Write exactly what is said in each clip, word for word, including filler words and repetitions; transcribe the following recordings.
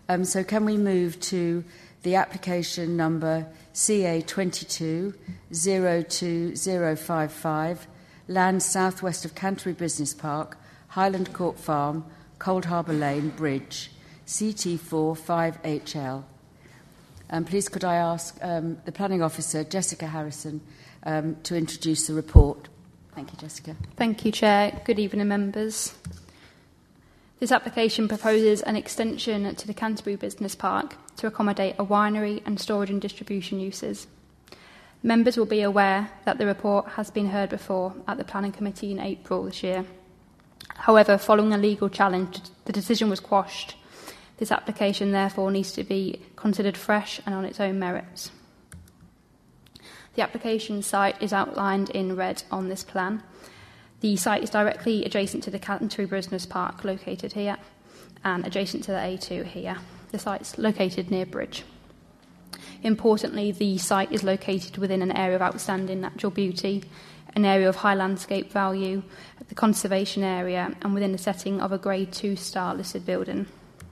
Um, so can we move to the application number C A twenty-two zero two zero five five, land southwest of Canterbury Business Park, Highland Court Farm, Cold Harbour Lane, Bridge, C T four five H L. Um, please could I ask um, the Planning Officer, Jessica Harrison, um, to introduce the report. Thank you, Jessica. Thank you, Chair. Good evening, members. This application proposes an extension to the Canterbury Business Park to accommodate a winery and storage and distribution uses. Members will be aware that the report has been heard before at the Planning Committee in April this year. However, following a legal challenge, the decision was quashed. This application therefore needs to be considered fresh and on its own merits. The application site is outlined in red on this plan. The site is directly adjacent to the Canterbury Business Park, located here, and adjacent to the A two here. The site's located near Bridge. Importantly, the site is located within an area of outstanding natural beauty, an area of high landscape value, the conservation area, and within the setting of a Grade two star listed building.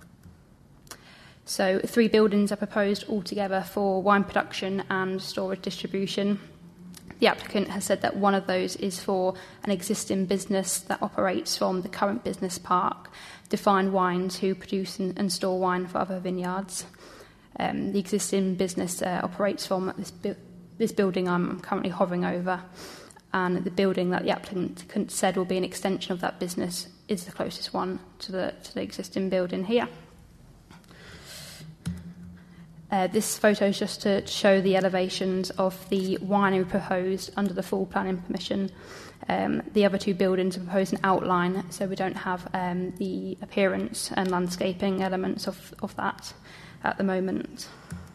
So three buildings are proposed altogether for wine production and storage distribution. The applicant has said that one of those is for an existing business that operates from the current business park, Defined Wines, who produce and, and store wine for other vineyards. Um, the existing business uh, operates from this, bu- this building I'm currently hovering over, and the building that the applicant said will be an extension of that business is the closest one to the, to the existing building here. Uh, this photo is just to show the elevations of the winery proposed under the full planning permission. Um, the other two buildings are proposed in outline, so we don't have um, the appearance and landscaping elements of, of that at the moment.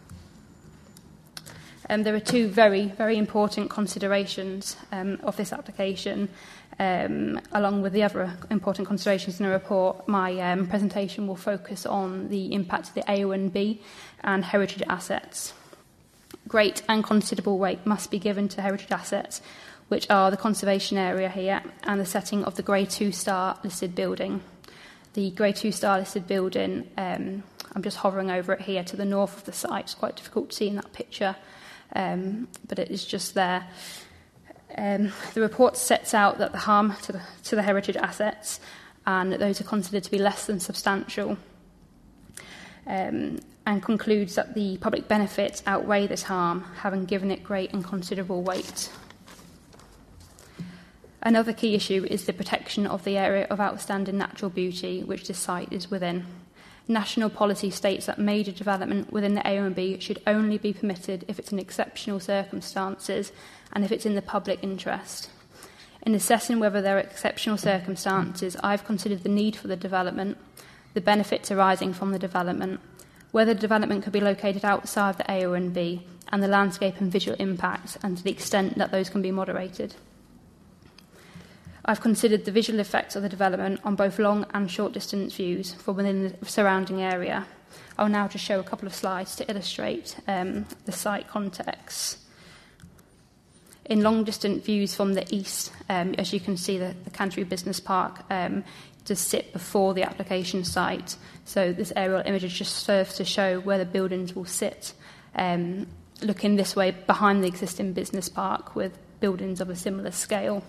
Um, there are two very, very important considerations um, of this application. Um, along with the other important considerations in the report, my um, presentation will focus on the impact of the A O N B and heritage assets. Great and considerable weight must be given to heritage assets, which are the conservation area here and the setting of the Grade two star listed building. The Grade two star listed building, um, I'm just hovering over it here to the north of the site. It's quite difficult to see in that picture, um, but it is just there. Um, the report sets out that the harm to the, to the heritage assets and that those are considered to be less than substantial, um, and concludes that the public benefits outweigh this harm, having given it great and considerable weight. Another key issue is the protection of the area of outstanding natural beauty which this site is within. National policy states that major development within the A O N B should only be permitted if it's in exceptional circumstances and if it's in the public interest. In assessing whether there are exceptional circumstances, I've considered the need for the development, the benefits arising from the development, whether the development could be located outside the A O N B, and the landscape and visual impacts, and to the extent that those can be moderated. I've considered the visual effects of the development on both long and short distance views from within the surrounding area. I'll now just show a couple of slides to illustrate um, the site context. In long distance views from the east, um, as you can see, the, the Canterbury Business Park um, does sit before the application site. So this aerial image just serves to show where the buildings will sit, um, looking this way behind the existing business park with buildings of a similar scale.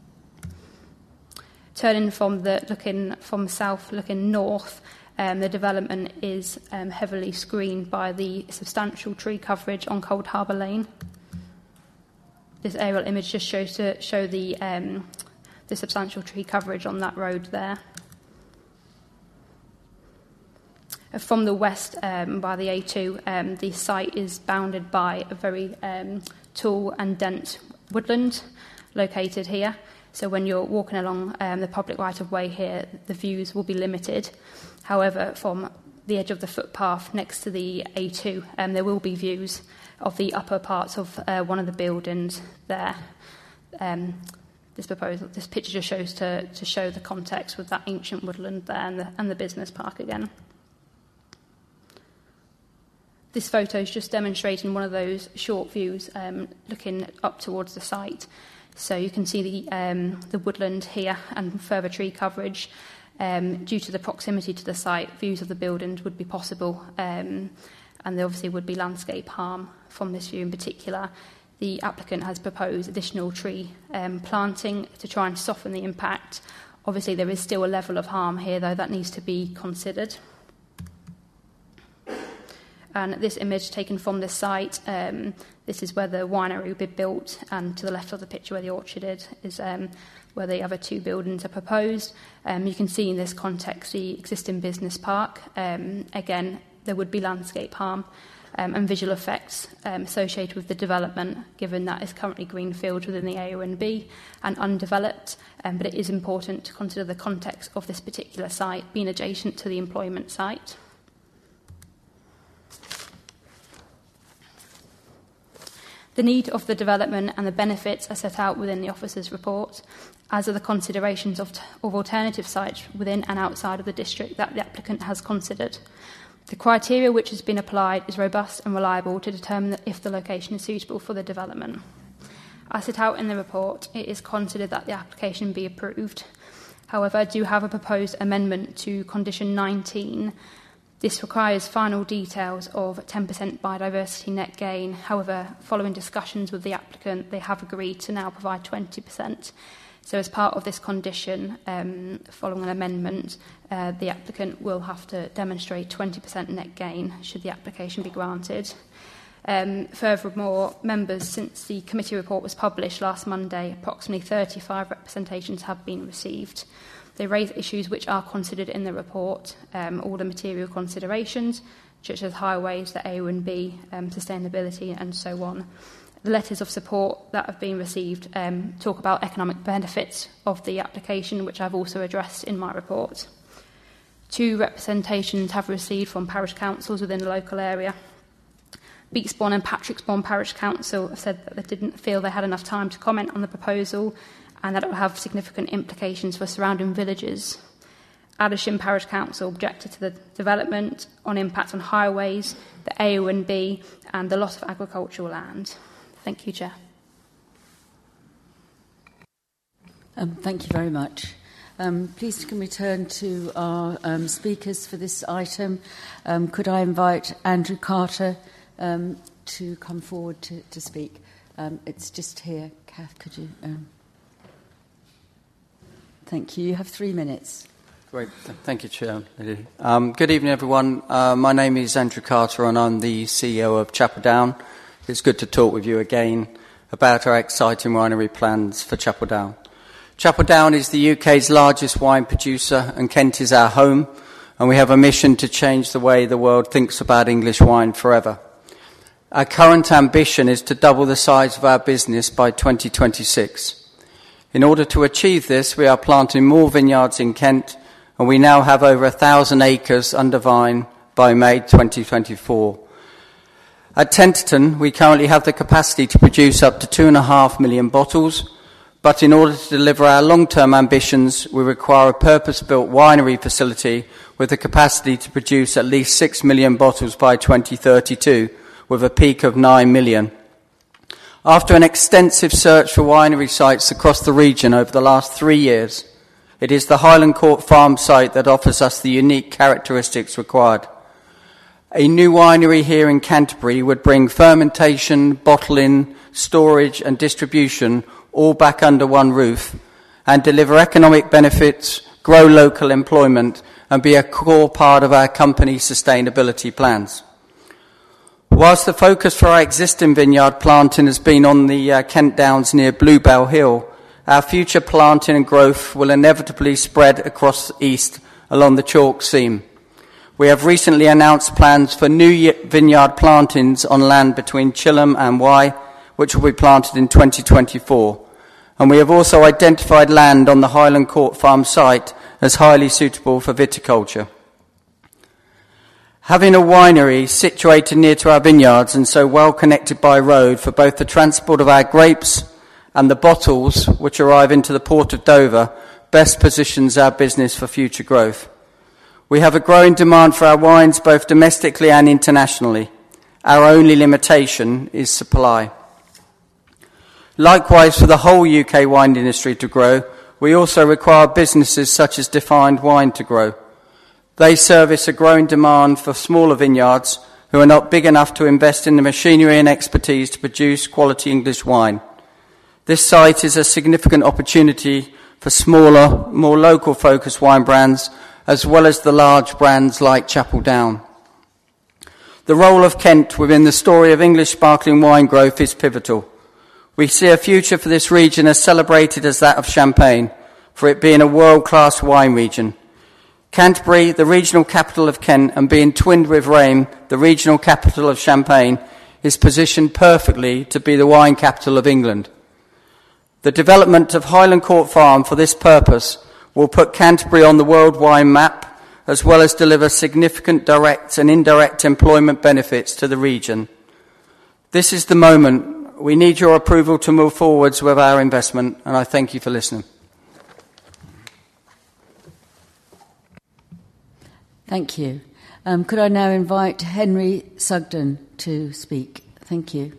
Turning from the looking from south, looking north, um, the development is um, heavily screened by the substantial tree coverage on Cold Harbour Lane. This aerial image just shows to show the um, the substantial tree coverage on that road there. From the west, um, by the A two, um, the site is bounded by a very um, tall and dense woodland located here. So when you're walking along um, the public right-of-way here, the views will be limited. However, from the edge of the footpath next to the A two, um, there will be views of the upper parts of uh, one of the buildings there. Um, this proposal, this picture just shows to, to show the context with that ancient woodland there and the, and the business park again. This photo is just demonstrating one of those short views um, looking up towards the site. So you can see the um, the woodland here and further tree coverage. Um, due to the proximity to the site, views of the buildings would be possible, um, and there obviously would be landscape harm from this view in particular. The applicant has proposed additional tree um, planting to try and soften the impact. Obviously, there is still a level of harm here, though, that needs to be considered. And this image taken from this site, um, this is where the winery will be built, and to the left of the picture where the orchard is, is um, where the other two buildings are proposed. Um, you can see in this context the existing business park. Um, again, there would be landscape harm um, and visual effects um, associated with the development, given that it's currently greenfield within the A O N B and undeveloped, um, but it is important to consider the context of this particular site being adjacent to the employment site. The need of the development and the benefits are set out within the officer's report, as are the considerations of, t- of alternative sites within and outside of the district that the applicant has considered. The criteria which has been applied is robust and reliable to determine if the location is suitable for the development. As set out in the report, it is considered that the application be approved. However, I do have a proposed amendment to condition nineteen. This requires final details of ten percent biodiversity net gain. However, following discussions with the applicant, they have agreed to now provide twenty percent. So as part of this condition, um, following an amendment, uh, the applicant will have to demonstrate twenty percent net gain should the application be granted. Um, furthermore, members, since the committee report was published last Monday, approximately thirty-five representations have been received. They raise issues which are considered in the report, um, all the material considerations, such as highways, the A O N B, um, sustainability, and so on. The letters of support that have been received um, talk about economic benefits of the application, which I've also addressed in my report. Two representations have received from parish councils within the local area. Beaksbourne and Patricksbourne Parish Council have said that they didn't feel they had enough time to comment on the proposal and that it will have significant implications for surrounding villages. Addisham Parish Council objected to the development on impact on highways, the A O N B, and the loss of agricultural land. Thank you, Chair. Um, thank you very much. Um, please can we turn to our um, speakers for this item. Um, could I invite Andrew Carter um, to come forward to, to speak? Um, it's just here. Kath, could you... Um, Thank you. You have three minutes. Great. Thank you, Chair. Um, good evening, everyone. Uh, my name is Andrew Carter, and I'm the C E O of Chapel Down. It's good to talk with you again about our exciting winery plans for Chapel Down. Chapel Down is the U K's largest wine producer, and Kent is our home, and we have a mission to change the way the world thinks about English wine forever. Our current ambition is to double the size of our business by twenty twenty-six. In order to achieve this, we are planting more vineyards in Kent, and we now have over a thousand acres under vine by May twenty twenty-four. At Tenterton, we currently have the capacity to produce up to two and a half million bottles, but in order to deliver our long-term ambitions, we require a purpose-built winery facility with the capacity to produce at least six million bottles by twenty thirty-two, with a peak of nine million. After an extensive search for winery sites across the region over the last three years, it is the Highland Court Farm site that offers us the unique characteristics required. A new winery here in Canterbury would bring fermentation, bottling, storage and distribution all back under one roof and deliver economic benefits, grow local employment and be a core part of our company's sustainability plans. Whilst the focus for our existing vineyard planting has been on the uh, Kent Downs near Bluebell Hill, our future planting and growth will inevitably spread across the east along the chalk seam. We have recently announced plans for new vineyard plantings on land between Chilham and Wye, which will be planted in twenty twenty-four. And we have also identified land on the Highland Court Farm site as highly suitable for viticulture. Having a winery situated near to our vineyards and so well connected by road for both the transport of our grapes and the bottles which arrive into the port of Dover best positions our business for future growth. We have a growing demand for our wines both domestically and internationally. Our only limitation is supply. Likewise, for the whole U K wine industry to grow, we also require businesses such as Defined Wine to grow. They service a growing demand for smaller vineyards who are not big enough to invest in the machinery and expertise to produce quality English wine. This site is a significant opportunity for smaller, more local-focused wine brands, as well as the large brands like Chapel Down. The role of Kent within the story of English sparkling wine growth is pivotal. We see a future for this region as celebrated as that of Champagne, for it being a world-class wine region. Canterbury, the regional capital of Kent, and being twinned with Rheims, the regional capital of Champagne, is positioned perfectly to be the wine capital of England. The development of Highland Court Farm for this purpose will put Canterbury on the world wine map, as well as deliver significant direct and indirect employment benefits to the region. This is the moment. We need your approval to move forwards with our investment, and I thank you for listening. Thank you. Um, could I now invite Henry Sugden to speak? Thank you.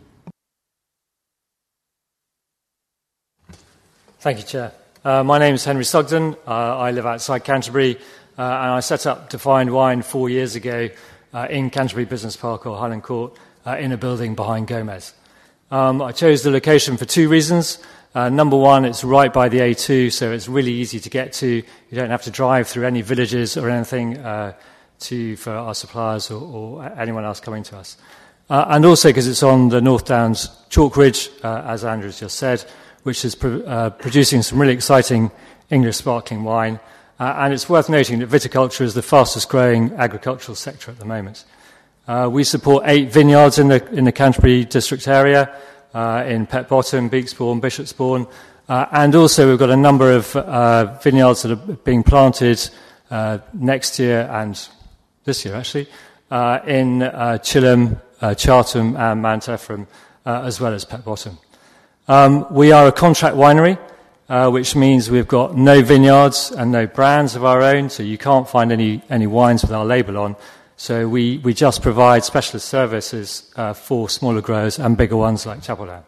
Thank you, Chair. Uh, my name is Henry Sugden. Uh, I live outside Canterbury, uh, and I set up Defined Wine four years ago uh, in Canterbury Business Park or Highland Court uh, in a building behind Gomez. Um, I chose the location for two reasons. Uh, number one, it's right by the A two, so it's really easy to get to. You don't have to drive through any villages or anything uh, to for our suppliers or, or anyone else coming to us. Uh, and also because it's on the North Downs Chalk Ridge, uh, as Andrew's just said, which is pro- uh, producing some really exciting English sparkling wine. Uh, and it's worth noting that viticulture is the fastest growing agricultural sector at the moment. Uh, we support eight vineyards in the in the Canterbury district area, uh, in Pett Bottom, Beaksbourne, Bishopsbourne, uh, and also we've got a number of uh, vineyards that are being planted uh, next year and this year actually, uh, in uh, Chilham, uh, Chartham and Mount Ephraim, uh, as well as Pett Bottom. Um, we are a contract winery, uh, which means we've got no vineyards and no brands of our own, so you can't find any, any wines with our label on. So we, we just provide specialist services uh, for smaller growers and bigger ones like Chapel Down.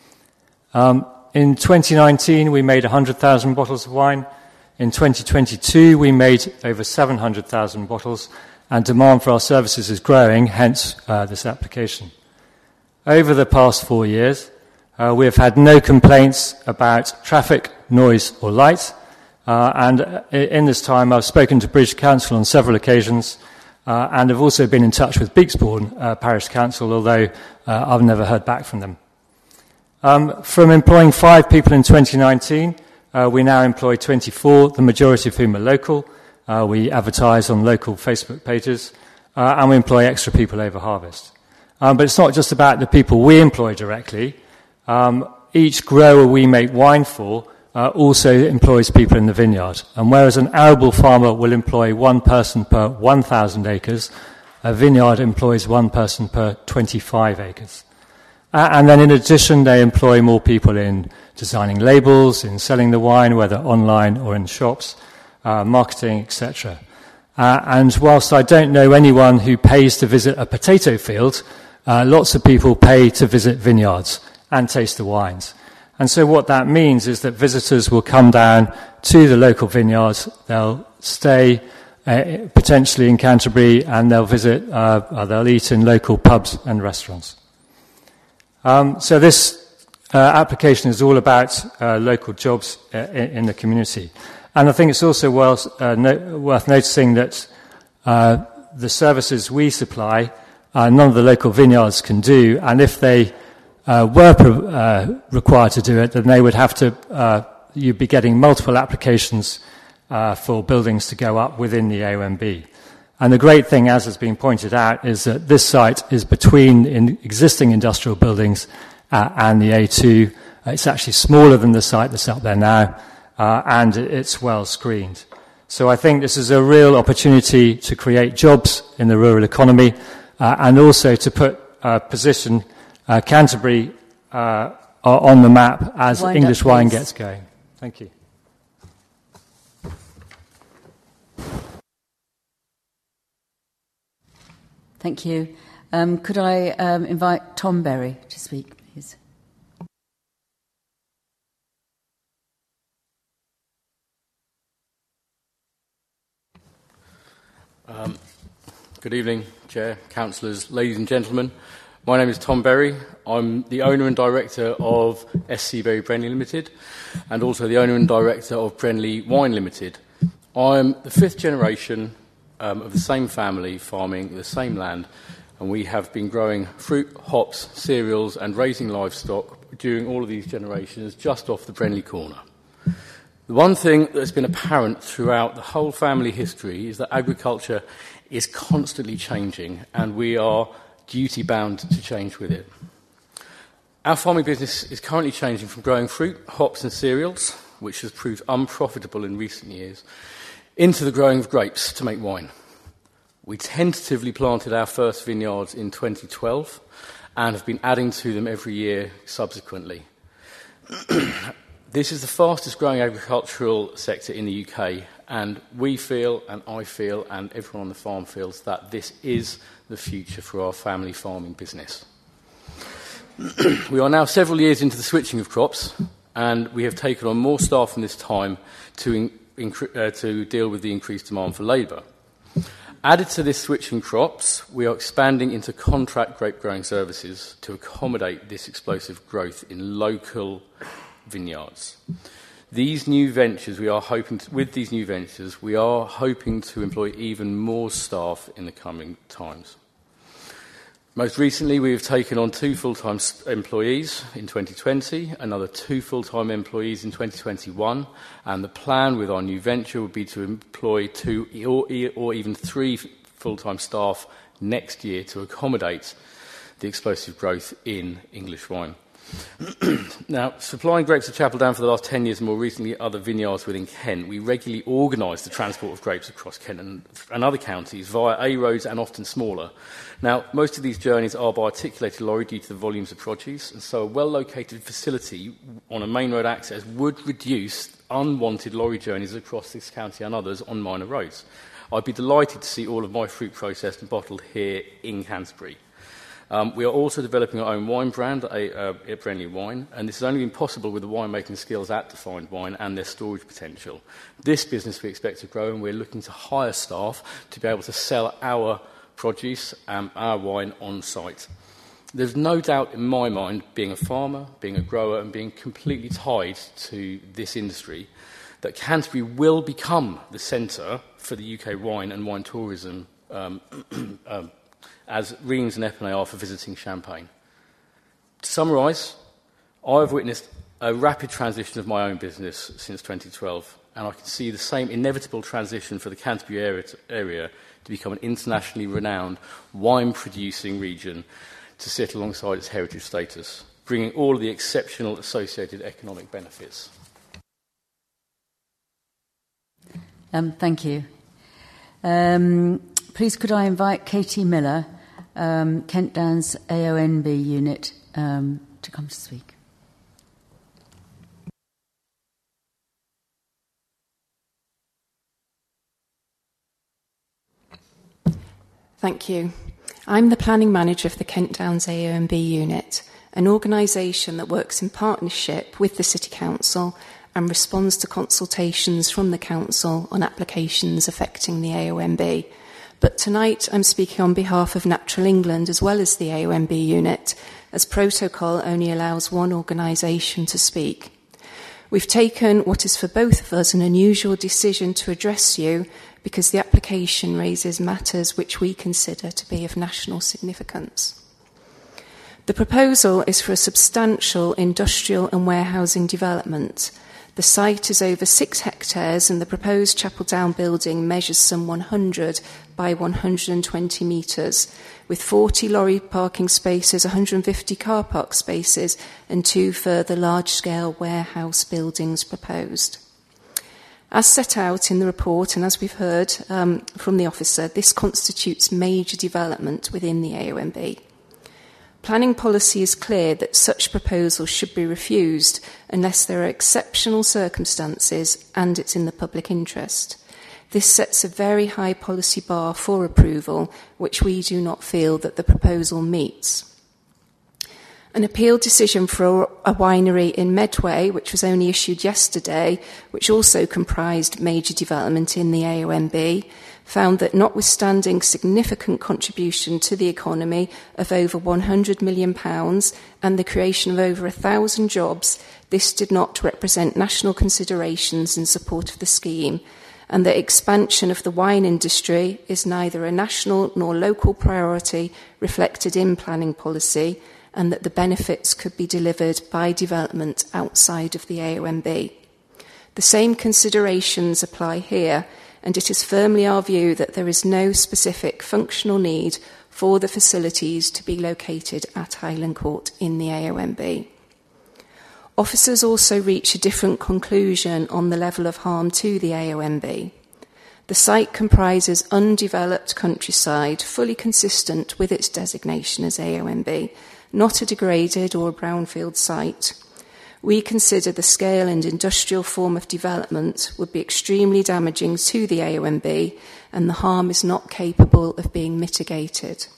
Um, in twenty nineteen, we made one hundred thousand bottles of wine. In twenty twenty-two, we made over seven hundred thousand bottles, and demand for our services is growing, hence uh, this application. Over the past four years, uh, we have had no complaints about traffic, noise or light, uh, and in this time I've spoken to British Council on several occasions, Uh, and have also been in touch with Beaksbourne uh, Parish Council, although uh, I've never heard back from them. Um, from employing five people in twenty nineteen, uh, we now employ twenty-four, the majority of whom are local. Uh, we advertise on local Facebook pages, uh, and we employ extra people over harvest. Um, but it's not just about the people we employ directly. Um, each grower we make wine for Uh, also employs people in the vineyard. And whereas an arable farmer will employ one person per one thousand acres, a vineyard employs one person per twenty-five acres. Uh, and then in addition, they employ more people in designing labels, in selling the wine, whether online or in shops, uh, marketing, et cetera. Uh, and whilst I don't know anyone who pays to visit a potato field, uh, lots of people pay to visit vineyards and taste the wines. And so what that means is that visitors will come down to the local vineyards, they'll stay uh, potentially in Canterbury, and they'll visit, uh, uh, they'll eat in local pubs and restaurants. Um, so this uh, application is all about uh, local jobs uh, in, in the community. And I think it's also well, uh, no, worth noticing that uh, the services we supply, uh, none of the local vineyards can do, and if they Uh, were uh, required to do it, then they would have to, uh, you'd be getting multiple applications uh, for buildings to go up within the A O M B. And the great thing, as has been pointed out, is that this site is between in existing industrial buildings uh, and the A two. Uh, it's actually smaller than the site that's up there now, uh, and it's well screened. So I think this is a real opportunity to create jobs in the rural economy, uh, and also to put uh, position Uh, Canterbury uh, on the map as Wind English up, wine please. gets going. Thank you. Thank you. Um, could I um, invite Tom Berry to speak, please? Um, good evening, Chair, Councillors, ladies and gentlemen. My name is Tom Berry. I'm the owner and director of S C Berry Brenly Limited and also the owner and director of Brenly Wine Limited. I'm the fifth generation um, of the same family farming the same land, and we have been growing fruit, hops, cereals and raising livestock during all of these generations just off the Brenly corner. The one thing that's been apparent throughout the whole family history is that agriculture is constantly changing, and we are duty-bound to change with it. Our farming business is currently changing from growing fruit, hops and cereals, which has proved unprofitable in recent years, into the growing of grapes to make wine. We tentatively planted our first vineyards in twenty twelve and have been adding to them every year subsequently. This is the fastest growing agricultural sector in the U K, and we feel, and I feel, and everyone on the farm feels that this is the future for our family farming business. We are now several years into the switching of crops, and we have taken on more staff in this time to, in, in, uh, to deal with the increased demand for labour. Added to this switching crops, we are expanding into contract grape growing services to accommodate this explosive growth in local vineyards. These new ventures, we are hoping to, with these new ventures, we are hoping to employ even more staff in the coming times. Most recently, we have taken on two full-time employees in twenty twenty, another two full-time employees in twenty twenty-one, and the plan with our new venture would be to employ two or, or even three full-time staff next year to accommodate the explosive growth in English wine. Now, supplying grapes to Chapel Down for the last ten years and more recently other vineyards within Kent, we regularly organise the transport of grapes across Kent and, and other counties via A roads and often smaller. Now, most of these journeys are by articulated lorry due to the volumes of produce, and so a well-located facility on a main road access would reduce unwanted lorry journeys across this county and others on minor roads. I'd be delighted to see all of my fruit processed and bottled here in Canterbury. Um, we are also developing our own wine brand uh, at Brenly Wine, and this has only been possible with the winemaking skills at Defined Wine and their storage potential. This business we expect to grow, and we're looking to hire staff to be able to sell our produce and our wine on site. There's no doubt in my mind, being a farmer, being a grower, and being completely tied to this industry, that Canterbury will become the centre for the U K wine and wine tourism um, um, as Reims and Epernay are for visiting Champagne. To summarise, I have witnessed a rapid transition of my own business since twenty twelve, and I can see the same inevitable transition for the Canterbury area to, area to become an internationally renowned wine-producing region to sit alongside its heritage status, bringing all of the exceptional associated economic benefits. Um, thank you. Um, please could I invite Katie Miller, um, Kent Downs A O N B unit, um, to come to speak. Thank you. I'm the planning manager of the Kent Downs A O N B unit, an organisation that works in partnership with the City Council and responds to consultations from the Council on applications affecting the A O N B. But tonight I'm speaking on behalf of Natural England as well as the A O N B unit, as protocol only allows one organisation to speak. We've taken what is for both of us an unusual decision to address you because the application raises matters which we consider to be of national significance. The proposal is for a substantial industrial and warehousing development. The site is over six hectares and the proposed Chapel Down building measures some one hundred by one hundred twenty metres, with forty lorry parking spaces, one hundred fifty car park spaces and two further large-scale warehouse buildings proposed. As set out in the report and as we've heard um, from the officer, this constitutes major development within the A O N B. Planning policy is clear that such proposals should be refused unless there are exceptional circumstances and it's in the public interest. This sets a very high policy bar for approval, which we do not feel that the proposal meets. An appeal decision for a winery in Medway, which was only issued yesterday, which also comprised major development in the A O N B, found that notwithstanding significant contribution to the economy of over one hundred million pounds and the creation of over a thousand jobs, this did not represent national considerations in support of the scheme, and that expansion of the wine industry is neither a national nor local priority reflected in planning policy, and that the benefits could be delivered by development outside of the A O M B. The same considerations apply here, and it is firmly our view that there is no specific functional need for the facilities to be located at Highland Court in the A O M B. Officers also reach a different conclusion on the level of harm to the A O M B. The site comprises undeveloped countryside, fully consistent with its designation as A O M B, not a degraded or a brownfield site. We consider the scale and industrial form of development would be extremely damaging to the A O M B, and the harm is not capable of being mitigated.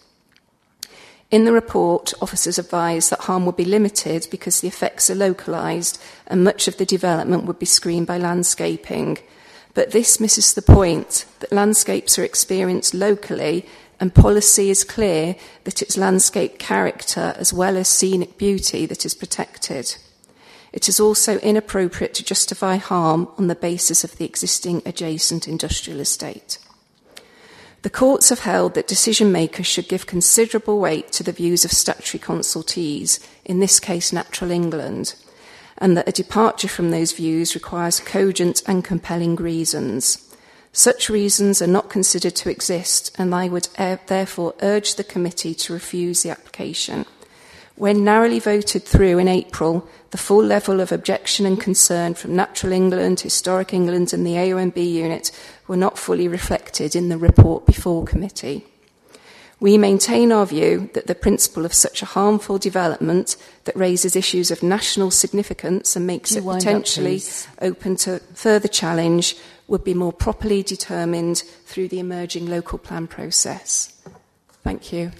In the report, officers advise that harm would be limited because the effects are localised and much of the development would be screened by landscaping. But this misses the point that landscapes are experienced locally, and policy is clear that it's landscape character as well as scenic beauty that is protected. It is also inappropriate to justify harm on the basis of the existing adjacent industrial estate. The courts have held that decision makers should give considerable weight to the views of statutory consultees, in this case Natural England, and that a departure from those views requires cogent and compelling reasons. Such reasons are not considered to exist, and I would uh, therefore urge the committee to refuse the application. When narrowly voted through in April, the full level of objection and concern from Natural England, Historic England and the A O M B unit were not fully reflected in the report before committee. We maintain our view that the principle of such a harmful development that raises issues of national significance and makes it potentially open to further challenge would be more properly determined through the emerging local plan process. Thank you.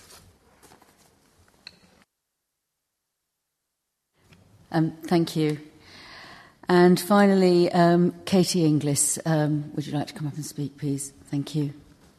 Um, thank you. And finally, um, Katie Inglis, um, would you like to come up and speak, please? Thank you.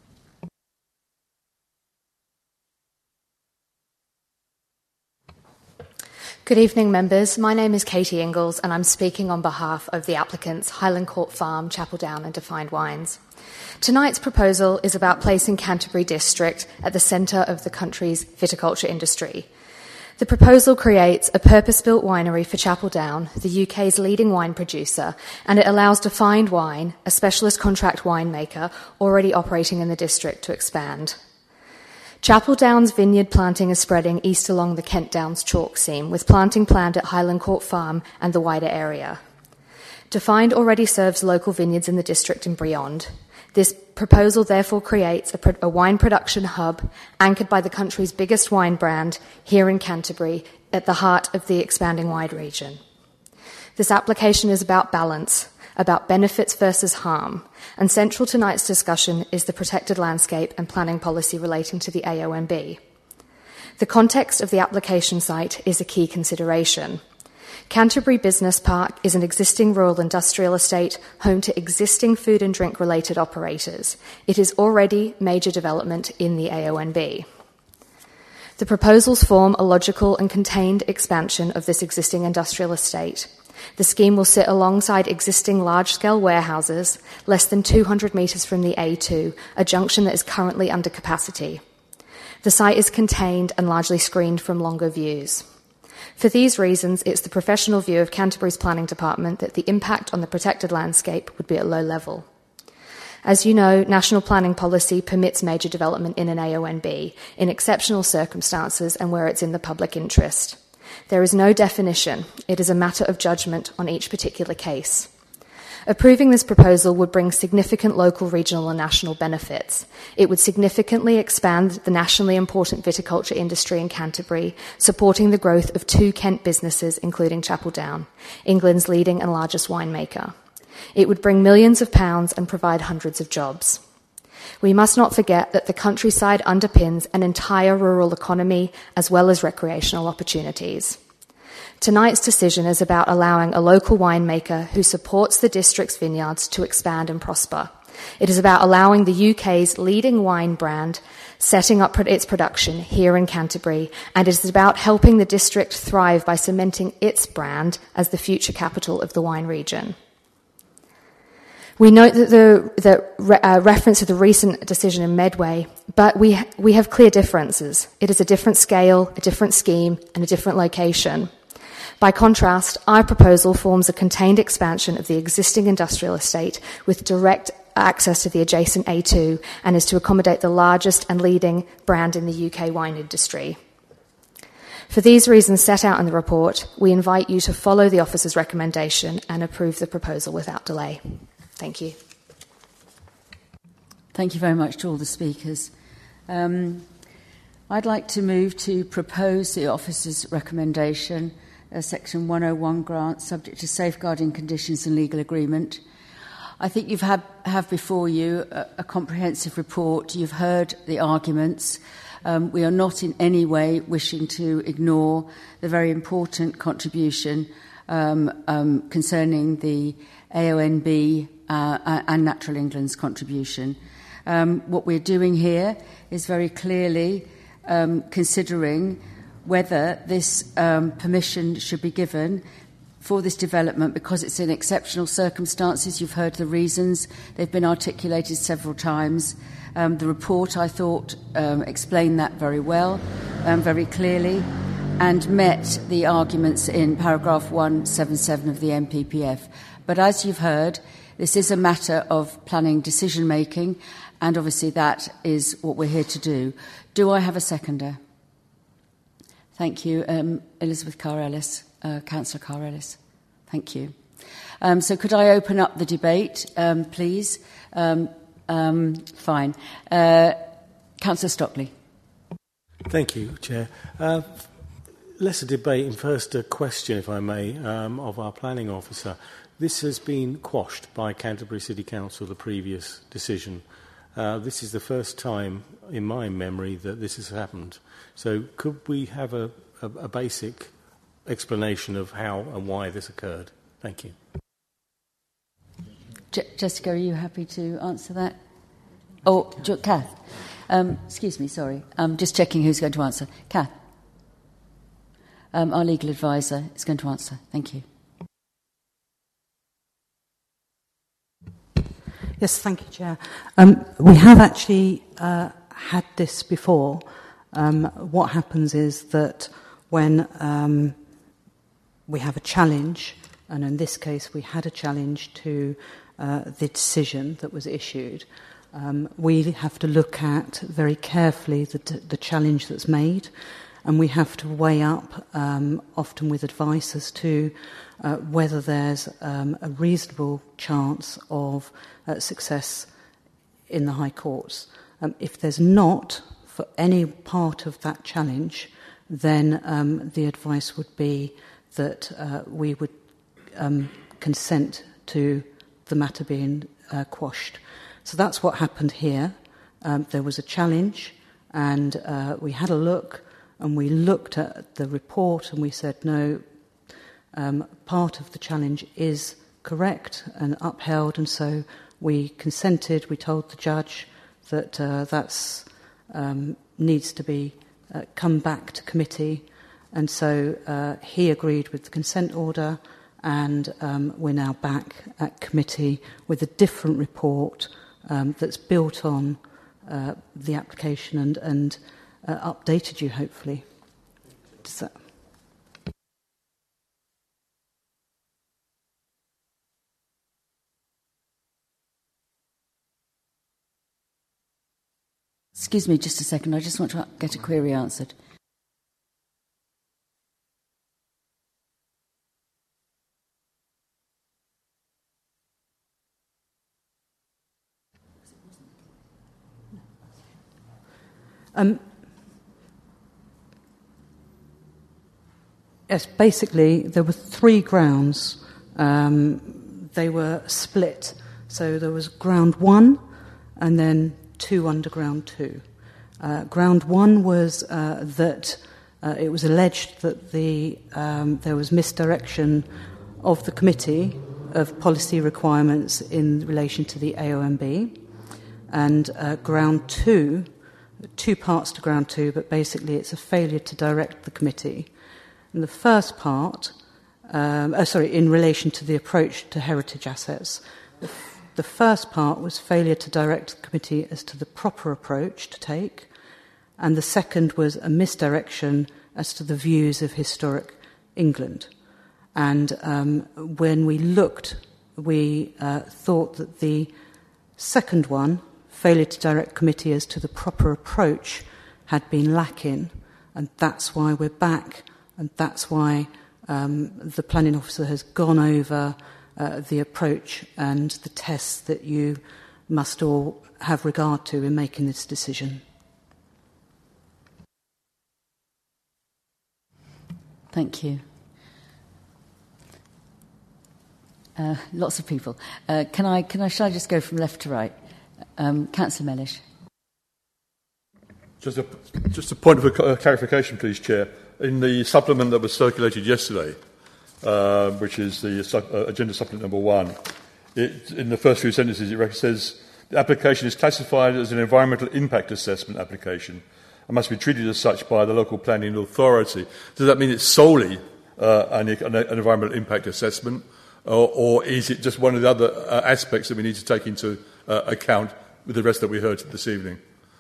Good evening, members. My name is Katie Ingles, and I'm speaking on behalf of the applicants Highland Court Farm, Chapel Down and Defined Wines. Tonight's proposal is about placing Canterbury District at the centre of the country's viticulture industry. The proposal creates a purpose-built winery for Chapel Down, the U K's leading wine producer, and it allows Defined Wine, a specialist contract winemaker already operating in the district, to expand. Chapel Down's vineyard planting is spreading east along the Kent Downs chalk seam, with planting planned at Highland Court Farm and the wider area. Defined already serves local vineyards in the district and beyond. This proposal therefore creates a, pro- a wine production hub anchored by the country's biggest wine brand here in Canterbury at the heart of the expanding wide region. This application is about balance, about benefits versus harm, and central to tonight's discussion is the protected landscape and planning policy relating to the A O M B. The context of the application site is a key consideration. Canterbury Business Park is an existing rural industrial estate home to existing food and drink related operators. It is already major development in the A O M B. The proposals form a logical and contained expansion of this existing industrial estate. The scheme will sit alongside existing large-scale warehouses, less than two hundred metres from the A two, a junction that is currently under capacity. The site is contained and largely screened from longer views. For these reasons, it's the professional view of Canterbury's planning department that the impact on the protected landscape would be at low level. As you know, national planning policy permits major development in an A O M B in exceptional circumstances and where it's in the public interest. There is no definition. It is a matter of judgment on each particular case. Approving this proposal would bring significant local, regional and national benefits. It would significantly expand the nationally important viticulture industry in Canterbury, supporting the growth of two Kent businesses, including Chapel Down, England's leading and largest winemaker. It would bring millions of pounds and provide hundreds of jobs. We must not forget that the countryside underpins an entire rural economy as well as recreational opportunities. Tonight's decision is about allowing a local winemaker who supports the district's vineyards to expand and prosper, It is about allowing the U K's leading wine brand setting up its production here in Canterbury, and it is about helping the district thrive by cementing its brand as the future capital of the wine region. We note that the, the re, uh, reference to the recent decision in Medway, but we, ha- we have clear differences. It is a different scale, a different scheme, and a different location. By contrast, our proposal forms a contained expansion of the existing industrial estate with direct access to the adjacent A two, and is to accommodate the largest and leading brand in the U K wine industry. For these reasons set out in the report, we invite you to follow the officer's recommendation and approve the proposal without delay. Thank you. Thank you very much to all the speakers. Um, I'd like to move to propose the officer's recommendation, uh, Section one oh one grant, subject to safeguarding conditions and legal agreement. I think you've had have before you a, a comprehensive report. You've heard the arguments. Um, we are not in any way wishing to ignore the very important contribution um, um, concerning the A O N B uh, and Natural England's contribution. Um, what we're doing here is very clearly um, considering whether this um, permission should be given for this development because it's in exceptional circumstances. You've heard the reasons. They've been articulated several times. Um, the report, I thought, um, explained that very well, um, very clearly, and met the arguments in paragraph one seventy-seven of the M P P F. But as you've heard, this is a matter of planning decision-making, and obviously that is what we're here to do. Do I have a seconder? Thank you. Um, Elizabeth Carr-Ellis. Uh, Councillor Carr-Ellis. Thank you. Um, so could I open up the debate, um, please? Um, um, fine. Uh, Councillor Stockley. Thank you, Chair. Uh, less a debate and first a question, if I may, um, of our planning officer. This has been quashed by Canterbury City Council, the previous decision. Uh, this is the first time in my memory that this has happened. So could we have a, a, a basic explanation of how and why this occurred? Thank you. Je- Jessica, are you happy to answer that? Oh, jo- Kath. Um, excuse me, sorry. I'm just checking who's going to answer. Kath. Um, our legal advisor is going to answer. Thank you. Yes, thank you, Chair. Um, we have actually uh, had this before. Um, what happens is that when um, we have a challenge, and in this case we had a challenge to uh, the decision that was issued, um, we have to look at very carefully the, the challenge that's made, and we have to weigh up, um, often with advice, as to uh, whether there's um, a reasonable chance of uh, success in the High Courts. Um, if there's not, for any part of that challenge, then um, the advice would be that uh, we would um, consent to the matter being uh, quashed. So that's what happened here. Um, there was a challenge, and uh, we had a look, and we looked at the report, and we said, no, um, part of the challenge is correct and upheld, and so we consented. We told the judge that uh, that's um, needs to be uh, come back to committee, and so uh, he agreed with the consent order, and um, we're now back at committee with a different report um, that's built on uh, the application and, and uh, updated you, hopefully. Does that... Excuse me just a second. I just want to get a query answered. Um, yes, basically there were three grounds. Um, they were split. So there was ground one and then two underground two. Uh, ground one was uh, that uh, it was alleged that the um, there was misdirection of the committee of policy requirements in relation to the A O M B. And uh, ground two, two parts to ground two, but basically it's a failure to direct the committee. And the first part, um, oh, sorry, in relation to the approach to heritage assets, the, f- the first part was failure to direct the committee as to the proper approach to take, and the second was a misdirection as to the views of historic England. And um, when we looked, we uh, thought that the second one, failure to direct committee as to the proper approach, had been lacking, and that's why we're back, and that's why um, the planning officer has gone over uh, the approach and the tests that you must all have regard to in making this decision. Thank you. Uh, lots of people. Uh, can I? Can I? Shall I just go from left to right? Um, Councillor Mellish. Just a just a point of a clarification, please, Chair. In the supplement that was circulated yesterday, uh, which is the uh, agenda supplement number one, it, in the first few sentences it says the application is classified as an environmental impact assessment application and must be treated as such by the local planning authority. Does that mean it's solely uh, an, an, an environmental impact assessment, or, or is it just one of the other uh, aspects that we need to take into uh, account with the rest that we heard this evening?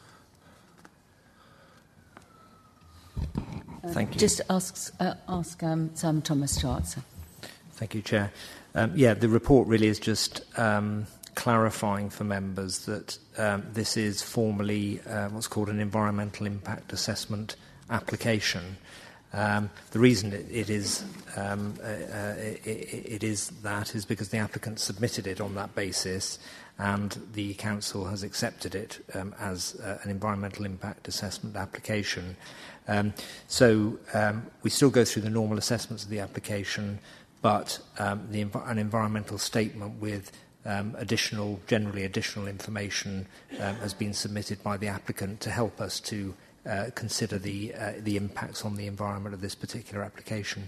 Thank you. Just ask, uh, ask um, Simon Thomas to answer. Thank you, Chair. Um, yeah, the report really is just um, clarifying for members that um, this is formally uh, what's called an environmental impact assessment application. Um, the reason it, it is um, uh, uh, it, it is that is because the applicant submitted it on that basis, and the council has accepted it um, as uh, an environmental impact assessment application. Um, so um, we still go through the normal assessments of the application, but um, the, an environmental statement with um, additional, generally additional information um, has been submitted by the applicant to help us to uh, consider the, uh, the impacts on the environment of this particular application.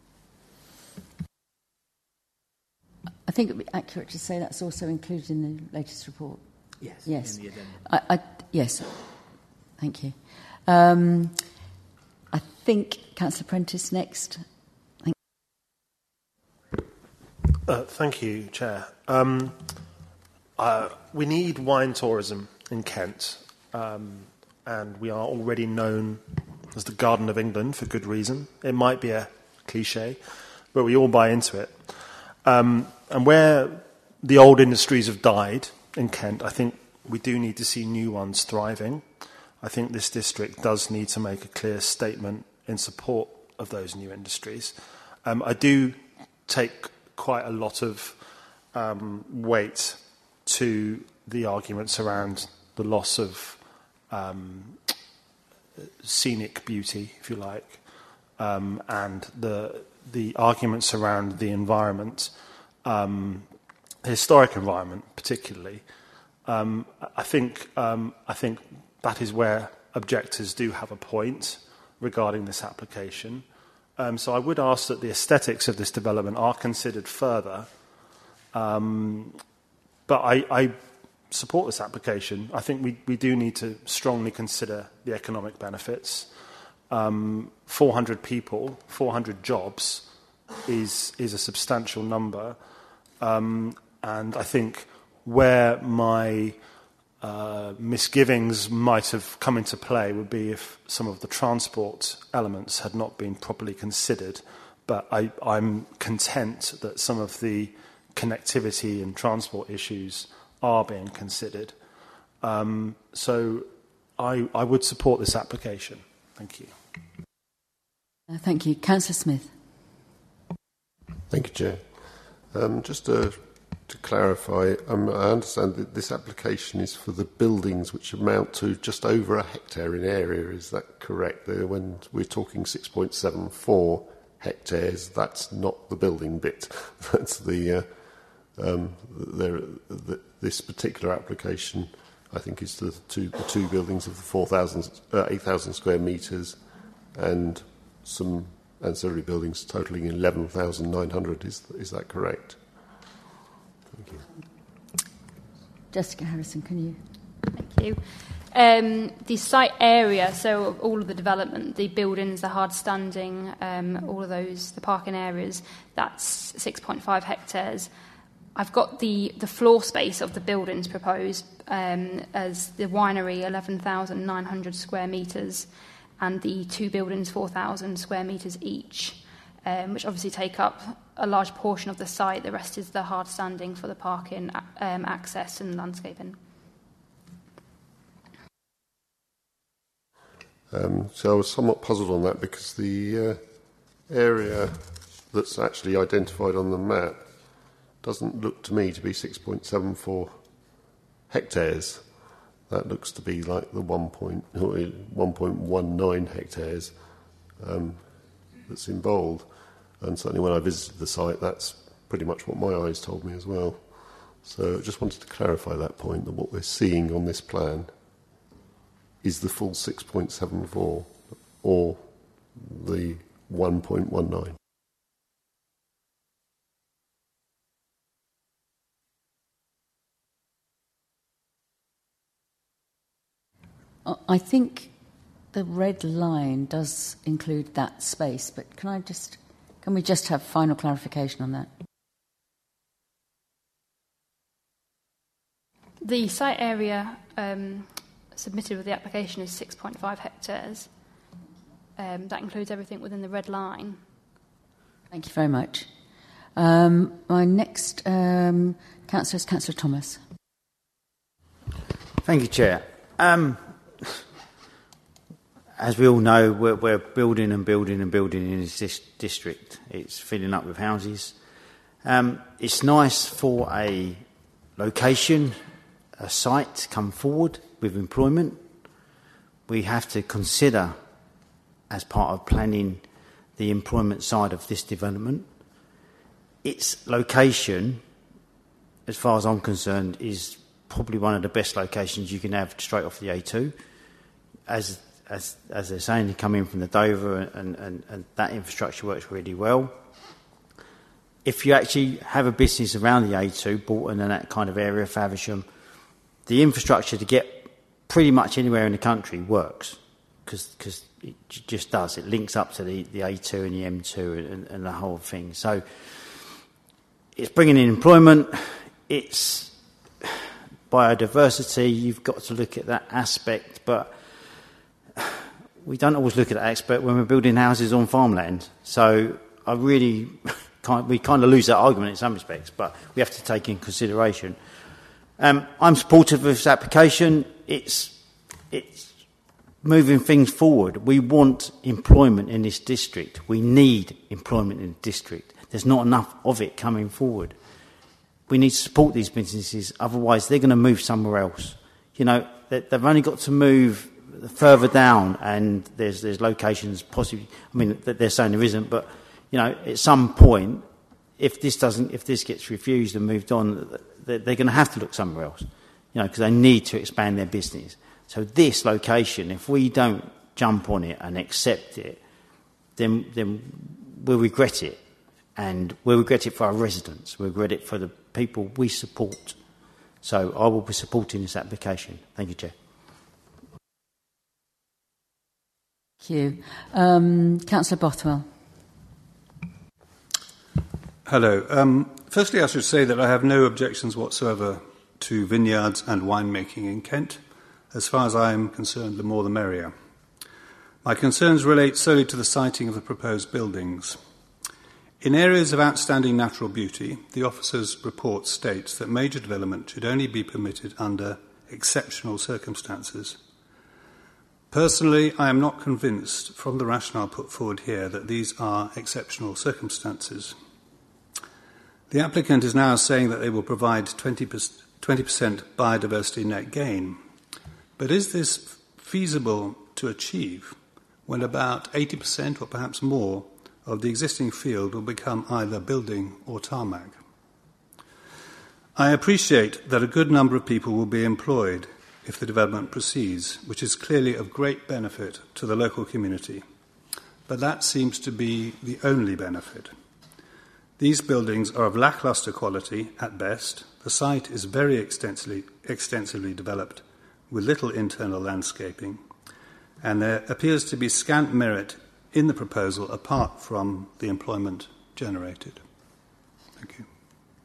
I think it would be accurate to say that's also included in the latest report. Yes. Yes. In the addendum. I, I, yes. Thank you. Um, I think Councillor Prentice next. Thank, uh, thank you, Chair. Um, uh, we need wine tourism in Kent, um, and we are already known as the Garden of England for good reason. It might be a cliche, but we all buy into it. Um, and where the old industries have died in Kent, I think we do need to see new ones thriving. I think this district does need to make a clear statement in support of those new industries. Um, I do take quite a lot of um, weight to the arguments around the loss of um, scenic beauty, if you like, um, and the the arguments around the environment, um, historic environment particularly. Um, I think um, I think that is where objectors do have a point regarding this application. Um, so I would ask that the aesthetics of this development are considered further. Um, but I, I support this application. I think we, we do need to strongly consider the economic benefits. Um, four hundred people, four hundred jobs is is a substantial number. Um, and I think where my uh, misgivings might have come into play would be if some of the transport elements had not been properly considered. But I, I'm content that some of the connectivity and transport issues are being considered. Um, so I, I would support this application. Thank you. Uh, thank you. Councillor Smith. Thank you, Chair. Um, just to, to clarify, um, I understand that this application is for the buildings which amount to just over a hectare in area. Is that correct? When we're talking six point seven four hectares, that's not the building bit. That's the, uh, um, the, the this particular application, I think, is the two, the two buildings of the four thousand, uh, eight thousand square metres and some ancillary buildings totalling eleven thousand nine hundred. Is, is that correct? Thank you. Jessica Harrison, can you? Thank you. Um, the site area, so all of the development, the buildings, the hard standing, um, all of those, the parking areas, that's six point five hectares. I've got the, the floor space of the buildings proposed um, as the winery eleven thousand nine hundred square metres and the two buildings four thousand square metres each, um, which obviously take up a large portion of the site. The rest is the hard standing for the parking, um, access and landscaping. Um, so I was somewhat puzzled on that because the uh, area that's actually identified on the map doesn't look to me to be six point seven four hectares. That looks to be like the one point one nine hectares um, that's in bold. And certainly when I visited the site, that's pretty much what my eyes told me as well. So I just wanted to clarify that point, that what we're seeing on this plan is the full six point seven four or the one point one nine. I think the red line does include that space, but can I just, can we just have final clarification on that? The site area um, submitted with the application is six point five hectares. Um, that includes everything within the red line. Thank you very much. Um, my next um, councillor is Councillor Thomas. Thank you, Chair. Um, as we all know, we're, we're building and building and building in this dis- district. It's filling up with houses. Um, it's nice for a location, a site to come forward with employment. We have to consider, as part of planning, the employment side of this development. Its location, as far as I'm concerned, is probably one of the best locations you can have straight off the A two. As as as they're saying, you come in from the Dover, and, and, and that infrastructure works really well. If you actually have a business around the A two, Bolton and that kind of area, Faversham, the infrastructure to get pretty much anywhere in the country works, because it just does. It links up to the, the A two and the M two and, and the whole thing. So it's bringing in employment. It's biodiversity. You've got to look at that aspect, but we don't always look at that aspect when we're building houses on farmland. So I really can't, we kind of lose that argument in some respects, but we have to take in consideration. Um, I'm supportive of this application. It's it's moving things forward. We want employment in this district. We need employment in the district. There's not enough of it coming forward. We need to support these businesses, otherwise they're going to move somewhere else. You know, they've only got to move further down, and there's there's locations possibly. I mean, they're saying there isn't, but you know, at some point, if this doesn't, if this gets refused and moved on, they're going to have to look somewhere else. You know, because they need to expand their business. So this location, if we don't jump on it and accept it, then then we'll regret it, and we'll regret it for our residents. We'll regret it for the people we support. So I will be supporting this application. Thank you, Chair. Thank you. Um, Councillor Bothwell. Hello. Um, firstly, I should say that I have no objections whatsoever to vineyards and winemaking in Kent. As far as I am concerned, the more the merrier. My concerns relate solely to the siting of the proposed buildings. In areas of outstanding natural beauty, the officer's report states that major development should only be permitted under exceptional circumstances. Personally, I am not convinced from the rationale put forward here that these are exceptional circumstances. The applicant is now saying that they will provide twenty percent biodiversity net gain. But is this feasible to achieve when about eighty percent or perhaps more of the existing field will become either building or tarmac? I appreciate that a good number of people will be employed if the development proceeds, which is clearly of great benefit to the local community. But that seems to be the only benefit. These buildings are of lacklustre quality at best. The site is very extensively, extensively developed with little internal landscaping, and there appears to be scant merit in the proposal apart from the employment generated. Thank you.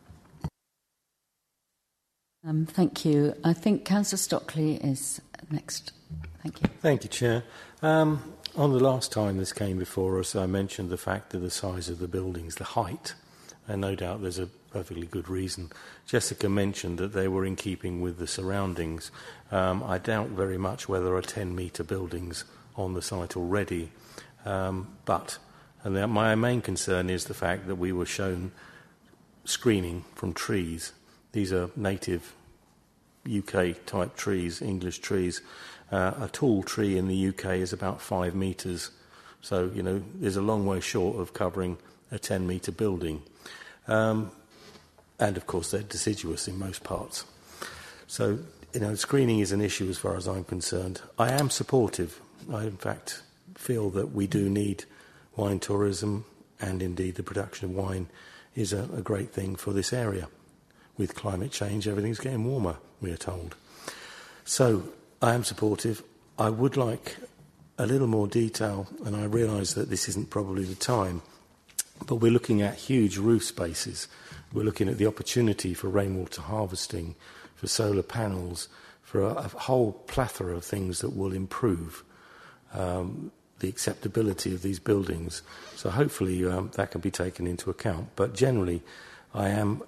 Um, thank you. I think Councillor Stockley is next. Thank you. Thank you, Chair. Um, on the last time this came before us, I mentioned the fact of the size of the buildings, the height, and no doubt there's a perfectly good reason. Jessica mentioned that they were in keeping with the surroundings. Um, I doubt very much whether there are ten metre buildings on the site already, um, but and the, my main concern is the fact that we were shown screening from trees. These are native U K-type trees, English trees. Uh, a tall tree in the U K is about five metres. So, you know, there's a long way short of covering a ten-metre building. Um, and, of course, they're deciduous in most parts. So, you know, screening is an issue as far as I'm concerned. I am supportive. I, in fact, feel that we do need wine tourism, and, indeed, the production of wine is a, a great thing for this area. With climate change, everything's getting warmer, we are told. So, I am supportive. I would like a little more detail, and I realise that this isn't probably the time, but we're looking at huge roof spaces. We're looking at the opportunity for rainwater harvesting, for solar panels, for a, a whole plethora of things that will improve um, the acceptability of these buildings. So hopefully um, that can be taken into account. But generally, I am...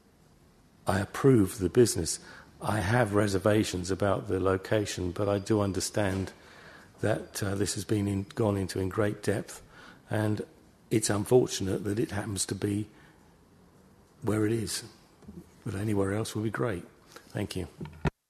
I approve the business. I have reservations about the location, but I do understand that uh, this has been in, gone into in great depth, and it's unfortunate that it happens to be where it is. But anywhere else would be great. Thank you.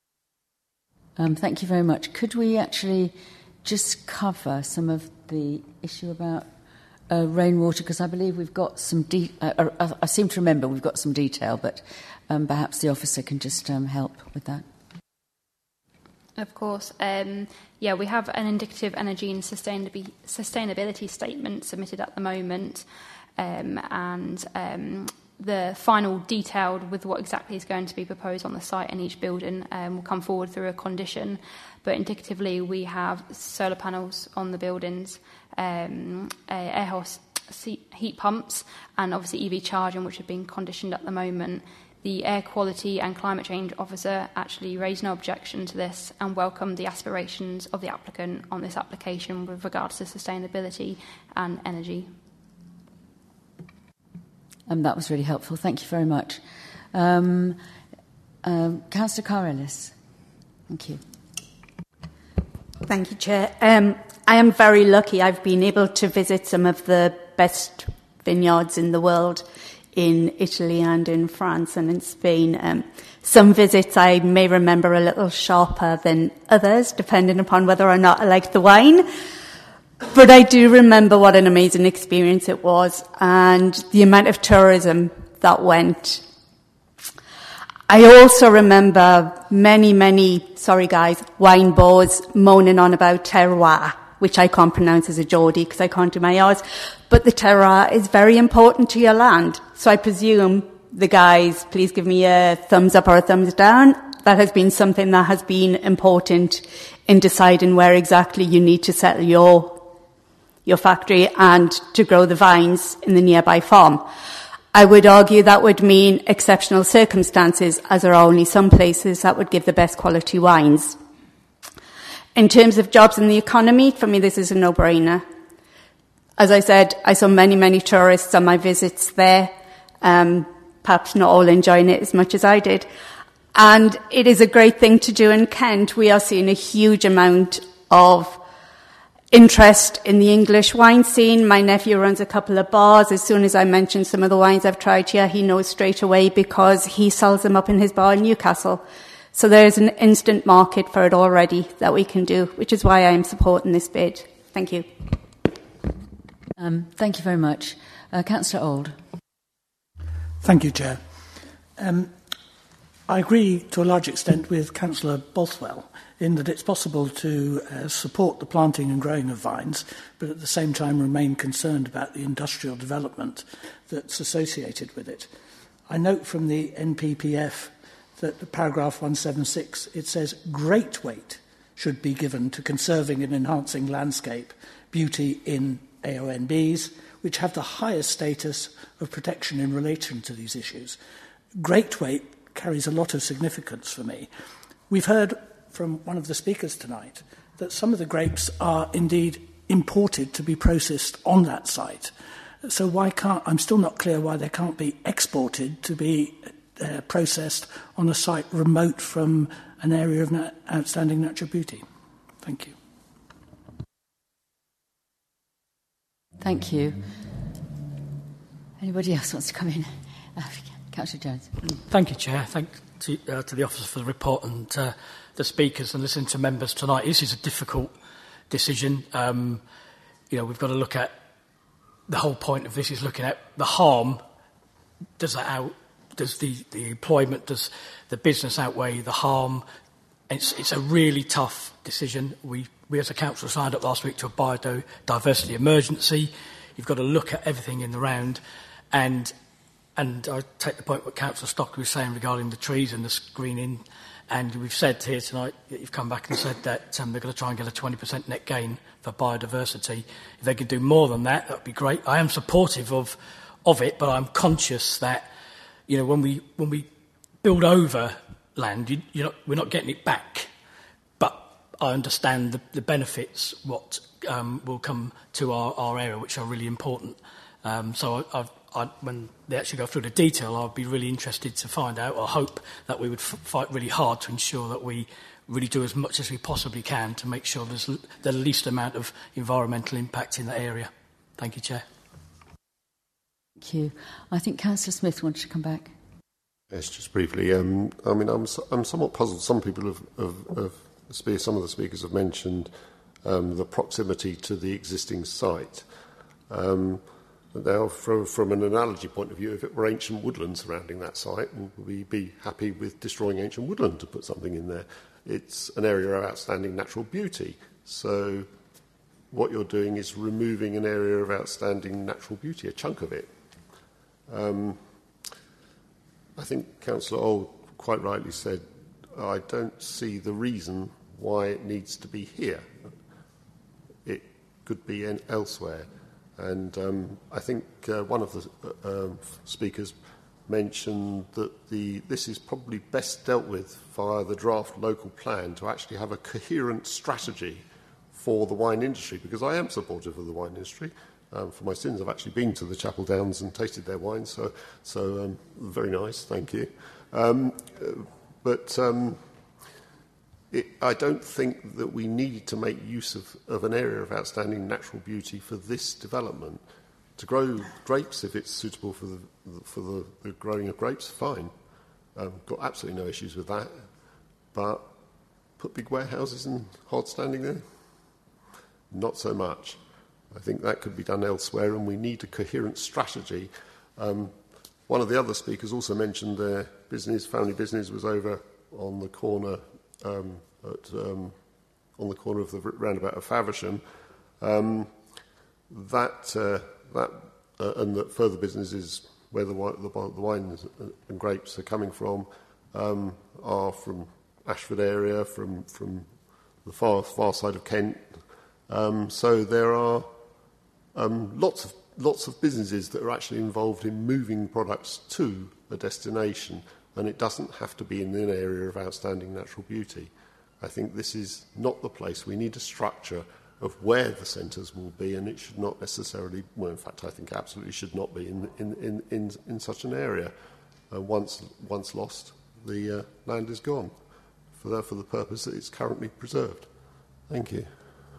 Um, thank you very much. Could we actually just cover some of the issue about uh, rainwater? Because I believe we've got some... De- uh, uh, I seem to remember we've got some detail, but... Um, perhaps the officer can just um, help with that. Of course. Um, yeah, we have an indicative energy and sustainability, sustainability statement submitted at the moment, um, and um, the final detailed with what exactly is going to be proposed on the site and each building um, will come forward through a condition. But indicatively, we have solar panels on the buildings, um, air house heat pumps, and obviously E V charging, which have been conditioned at the moment. The Air Quality and Climate Change Officer actually raised no objection to this and welcomed the aspirations of the applicant on this application with regards to sustainability and energy. Um, that was really helpful. Thank you very much. Um, um, Councillor Carr-Ellis. Thank you. Thank you, Chair. Um, I am very lucky. I've been able to visit some of the best vineyards in the world, in Italy and in France and in Spain. Um, some visits I may remember a little sharper than others, depending upon whether or not I like the wine. But I do remember what an amazing experience it was, and the amount of tourism that went. I also remember many, many, sorry guys, wine bores moaning on about terroir, which I can't pronounce as a Geordie because I can't do my R's. But the terroir is very important to your land. So I presume the guys, please give me a thumbs up or a thumbs down. That has been something that has been important in deciding where exactly you need to settle your, your factory and to grow the vines in the nearby farm. I would argue that would mean exceptional circumstances, as there are only some places that would give the best quality wines. In terms of jobs in the economy, for me this is a no-brainer. As I said, I saw many, many tourists on my visits there, um, perhaps not all enjoying it as much as I did. And it is a great thing to do in Kent. We are seeing a huge amount of interest in the English wine scene. My nephew runs a couple of bars. As soon as I mention some of the wines I've tried here, he knows straight away because he sells them up in his bar in Newcastle. So there's an instant market for it already that we can do, which is why I am supporting this bid. Thank you. Um, thank you very much. Uh, Councillor Auld. Thank you, Chair. Um, I agree to a large extent with Councillor Bothwell in that it's possible to uh, support the planting and growing of vines, but at the same time remain concerned about the industrial development that's associated with it. I note from the N P P F that the paragraph one seventy-six, it says great weight should be given to conserving and enhancing landscape beauty in A O N Bs, which have the highest status of protection in relation to these issues. Great weight carries a lot of significance for me. We've heard from one of the speakers tonight that some of the grapes are indeed imported to be processed on that site. So why can't, I'm still not clear why they can't be exported to be uh, processed on a site remote from an area of na- outstanding natural beauty. Thank you. Thank you. Anybody else wants to come in? Uh, Councillor Jones. Thank you, Chair. Thank to, uh, to the officer for the report and uh, the speakers and listening to members tonight. This is a difficult decision. Um, you know, we've got to look at the whole point of this is looking at the harm. Does that out? Does the, the employment, does the business outweigh the harm? It's, it's a really tough decision. We, we as a council signed up last week to a biodiversity emergency. You've got to look at everything in the round. And, and I take the point what Councillor Stockley was saying regarding the trees and the screening. And we've said here tonight that you've come back and said that um, they're going to try and get a twenty percent net gain for biodiversity. If they could do more than that, that would be great. I am supportive of, of it, but I'm conscious that, you know, when we when we build over land, you, you're not, we're not getting it back. But I understand the, the benefits, what um, will come to our, our area, which are really important. Um, so I, I've, I, when they actually go through the detail, I'd be really interested to find out, or hope that we would f- fight really hard to ensure that we really do as much as we possibly can to make sure there's l- the least amount of environmental impact in that area. Thank you, Chair. Thank you. I think Councillor Smith wanted to come back. Yes, just briefly. Um, I mean, I'm I'm somewhat puzzled. Some people have, have, have some of the speakers have mentioned um, the proximity to the existing site. Um, now, from, from an analogy point of view, if it were ancient woodland surrounding that site, would we be happy with destroying ancient woodland to put something in there? It's an area of outstanding natural beauty. So what you're doing is removing an area of outstanding natural beauty, a chunk of it. Um, I think Councillor Old quite rightly said, I don't see the reason why it needs to be here. It could be in elsewhere. And um, I think uh, one of the uh, uh, speakers mentioned that the, this is probably best dealt with via the draft local plan to actually have a coherent strategy for the wine industry, because I am supportive of the wine industry. Um, for my sins, I've actually been to the Chapel Downs and tasted their wine, so, so um, very nice, thank you. Um, but um, it, I don't think that we need to make use of, of an area of outstanding natural beauty for this development. To grow grapes, if it's suitable for the, for the, the growing of grapes, fine. Um, got absolutely no issues with that. But put big warehouses and hard standing there? Not so much. I think that could be done elsewhere, and we need a coherent strategy. Um, one of the other speakers also mentioned their business, family business, was over on the corner, um, at, um, on the corner of the roundabout of Faversham. Um, that, uh, that, uh, and that further businesses where the, the, the wines and grapes are coming from um, are from Ashford area, from from the far far side of Kent. Um, so there are Um, lots of lots of businesses that are actually involved in moving products to a destination, and it doesn't have to be in an area of outstanding natural beauty. I think this is not the place. We need a structure of where the centres will be, and it should not necessarily, well, in fact, I think absolutely should not be in in, in, in, in such an area. Uh, once once lost, the uh, land is gone for the, for the purpose that it's currently preserved. Thank you.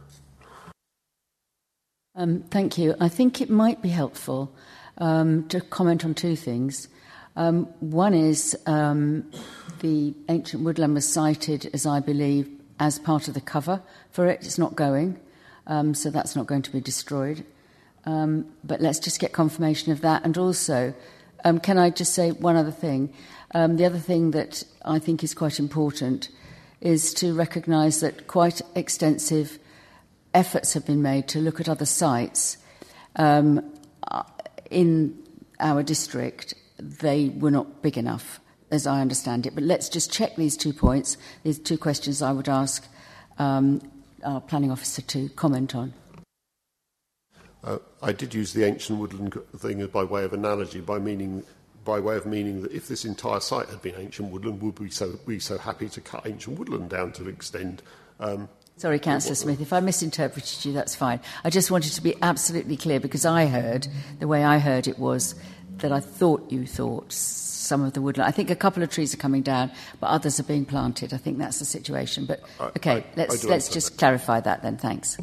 Um, thank you. I think it might be helpful um, to comment on two things. Um, one is um, the ancient woodland was cited, as I believe, as part of the cover for it. It's not going, um, so that's not going to be destroyed. Um, but let's just get confirmation of that. And also, um, can I just say one other thing? Um, the other thing that I think is quite important is to recognise that quite extensive efforts have been made to look at other sites um, in our district. They were not big enough, as I understand it. But let's just check these two points, these two questions I would ask um, our planning officer to comment on. Uh, I did use the ancient woodland thing by way of analogy, by meaning, by way of meaning that if this entire site had been ancient woodland, would we so be so happy to cut ancient woodland down to extend? Um, Sorry, Councillor Smith, if I misinterpreted you, that's fine. I just wanted to be absolutely clear, because I heard, the way I heard it was that I thought you thought some of the woodland. I think a couple of trees are coming down, but others are being planted. I think that's the situation. But okay, I, I, let's I let's just that. clarify that then. Thanks.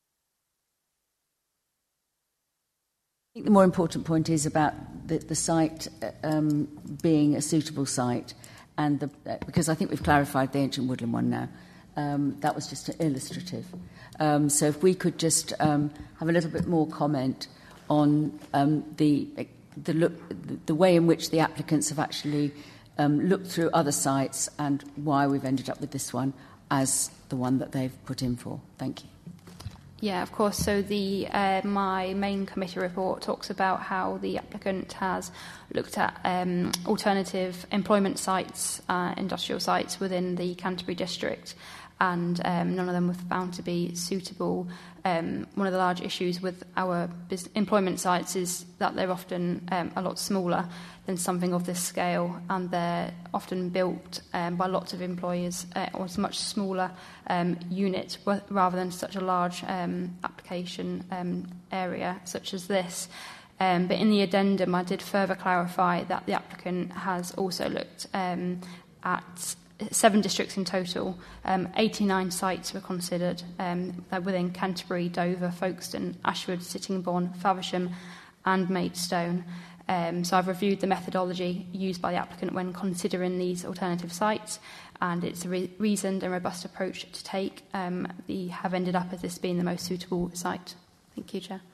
I think the more important point is about the, the site um, being a suitable site, and the, uh, because I think we've clarified the ancient woodland one now. Um, that was just illustrative. Um, so if we could just um, have a little bit more comment on um, the the, look, the way in which the applicants have actually um, looked through other sites and why we've ended up with this one as the one that they've put in for. Thank you. Yeah, of course. So the uh, my main committee report talks about how the applicant has looked at um, alternative employment sites, uh, industrial sites within the Canterbury district, and um, none of them were found to be suitable. Um, one of the large issues with our business employment sites is that they're often um, a lot smaller than something of this scale, and they're often built um, by lots of employers, uh, or it's a much smaller um, unit rather than such a large um, application um, area such as this. Um, but in the addendum, I did further clarify that the applicant has also looked um, at seven districts in total. Um, eighty-nine sites were considered um, within Canterbury, Dover, Folkestone, Ashford, Sittingbourne, Faversham and Maidstone. Um, so I've reviewed the methodology used by the applicant when considering these alternative sites, and it's a re- reasoned and robust approach to take. Um, we have ended up as this being the most suitable site. Thank you, Chair.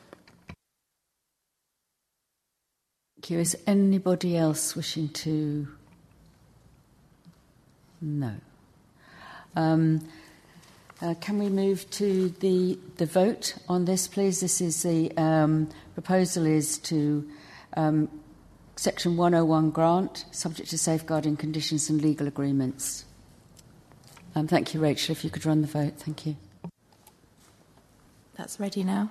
Thank you. Is anybody else wishing to... No. Um, uh, can we move to the the vote on this, please? This is the um, proposal is to um, Section one oh one grant, subject to safeguarding conditions and legal agreements. Um, thank you, Rachel. If you could run the vote, thank you. That's ready now.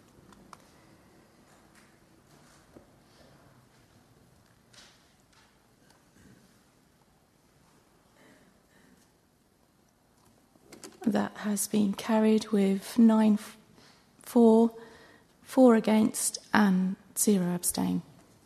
That has been carried with nine for, four against and zero abstain.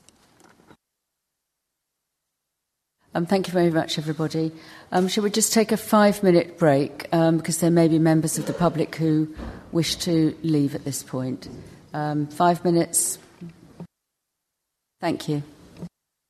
Um, thank you very much, everybody. Um, shall we just take a five-minute break, um, because there may be members of the public who wish to leave at this point. Um, five minutes. Thank you.